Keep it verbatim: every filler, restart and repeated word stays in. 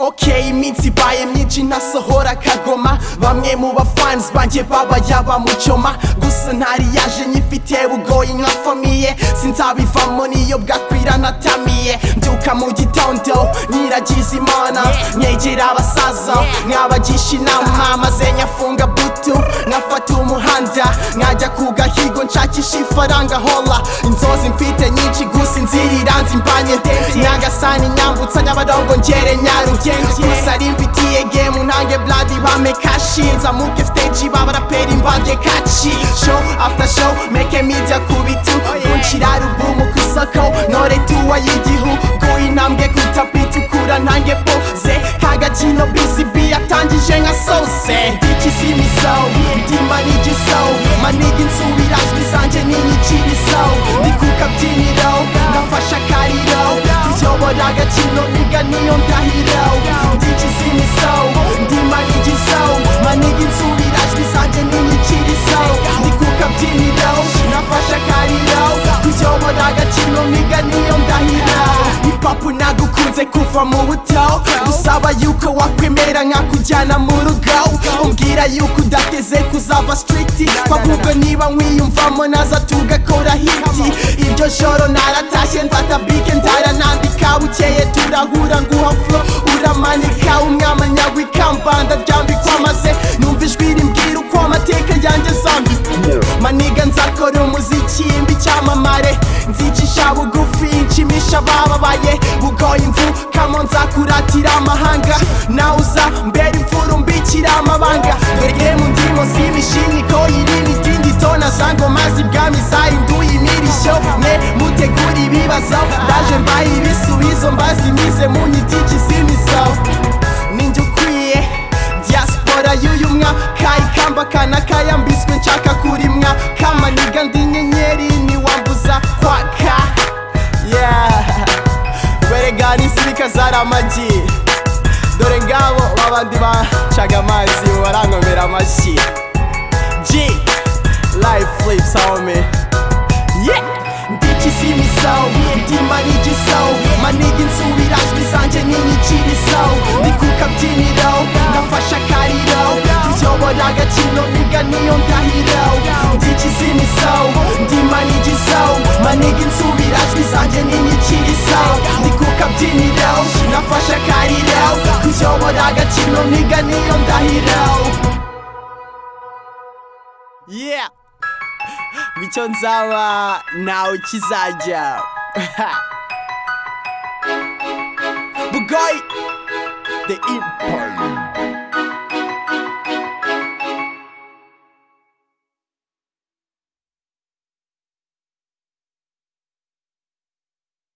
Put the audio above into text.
Okay, iminsi ibaye myinshi ntasohora kagoma. Bamwe mu bafans banjye baba yaba mucoma, gusa ntari yaje nyifite bugoyi nka famiye. Sinzabivamo niyo bwakwira natamiye. Mbyuka mu gitondo niragiza Imana, nyegera abasaza nkabagisha inama, maze nyafunga butu nkafata umuhanda nkajya ku gahigo nshakisha ifaranga hola. Inzozi mfite nyinshi gusa inzira nzimbanye ndende, nyagasani nyambutsa nyabarongo ngere Nyarugenge. Gusa ari mfitiye game ntange bloody bame kashi, nzamuke stage babarapera imbage kaci. Show after show make media kubitu, kunshira alubumu ku isoko nore tuwa y'igihugu. Intambwe ku tapi itukura ntange pose, kagakino busy B yatangije nka sose. Ndikizimiso ndima n'igiso, maniga insubirajwi zanje n'inyikiriso. Ndi ku kabyiniro ngafasha akariro, kuyobora agakino niga niyo ndahiro. Ndikizimiso ndima n'igiso, maniga insubirajwi zanje n'inyikiriso. Ndi ku kabyiniro ngafasha akariro, kuyobora agakino niga niyo ndahiro. Hip hop nagukunze kuva mu buto, gusaba yuko wakwemera nkakujyana mu rugo. Umbwira yuko udateze kuzava street, ahubwo niba nkwiyumvamo naza tugakora hiti. Iryo joro naratashye mfata bike ndaranandika, bukeye turahura nguha flow uramanika. Umwamanya w'ikamba ndaryambikwa, maze numva ijwi rimbwira uko amateka yanjye zambi. Maniga nzakora umuziki mbicyamamare, nzicisha bugufi nshimisha abababaye. Bugoye imvukamo nzakuratira amahanga, nawe uza mbere imfura umbikira amabanga. Dore mu ndimo z'imishinyiko irimo itindito, na za ngoma z'ibwami zahinduye imirishyo. Mwe mutegura ibibazo ndaje mbaye ibisubizo, mbazimize mu nyiti ikizimizo. Ninjye ukwiye diaspora y'uyu mwaka, ikamba kana kayambitswe nshaka kurimwa. Kamaniga ndi nyenyeri niwambuza kwaka, yeah. Werega nisirika zari amagi, dore ngabo babandi bacaga amazi barankomera amashyi. G life flips homie, yeah. Ndikizimiso ndima n'igiso, maniga insubirajwi zanje n'inyikiriso. Ndi ku kabyiniro ngafasha akariro, kuyobora agakino niga niyo ndahiro. Ndikizimiso ndima n'igiso, maniga insubirajwi zanje n'inyikiriso. Ndi ku kabyiniro ngafasha akariro, kuyobora agakino niga niyo ndahiro. Yeah, bityo nzaba nawe kizajya. Bugoyi the Empire.